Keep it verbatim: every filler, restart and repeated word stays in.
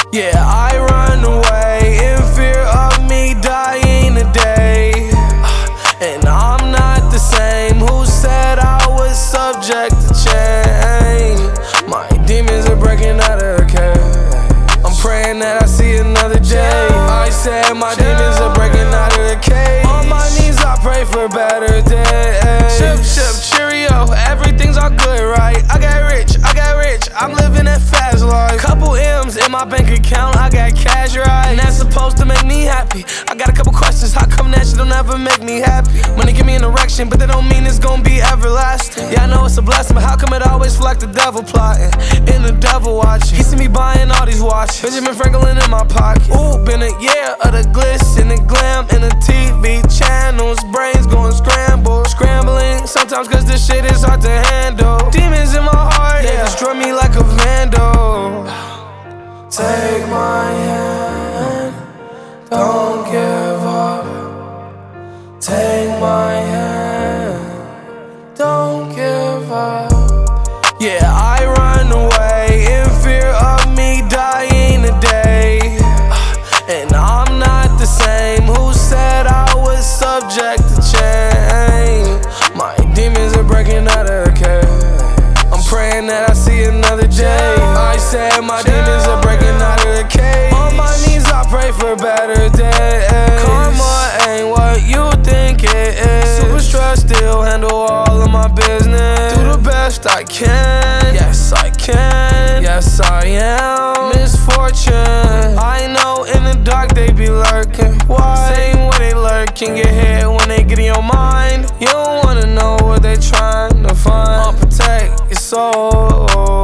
Yeah, I run away in fear of me dying today. And I'm not the same. Who said I was subject to change? My demons are breaking out of the cage. I'm praying that I see another day. I said my demons are breaking out of the cage. On my knees I pray for better days. Chip, chip, cheerio, everything's all good, right? I got rich, I got rich, I'm living that fast life. Couple M's in my bank account, I got cash, right? And that's supposed to make me happy. I got a couple questions, how come that shit don't ever make me happy? Money give me an erection, but that don't mean it's gonna be everlasting. Yeah, I know it's a blessing, but how come it always feel like the devil plotting and the devil watching? He see me buying all these watches, Benjamin Franklin in my pocket. Ooh, been a year of the glitz and the glam and the T V channels, brains going scramble, scrambling sometimes cause this shit is hard to handle. Demons in my heart, they destroy me like a vandal. Take my hand, don't give up. Take my hand, don't give up. Yeah, I run away in fear of me dying today. And I'm not the same. Who said I was subject to change? My demons are breaking out of the cage. I'm praying that I see another day. I said my demons are breaking out of the cage. On my knees I pray for better days. Karma ain't what you think it is. Super stressed, still handle all of my business. Do the best I can. Yes I can. Yes I am. Misfortune, I know in the dark they be lurking. Why? Same way they lurk can get hit when they get in your mind. You don't wanna know what they trying to find. I'll protect your soul.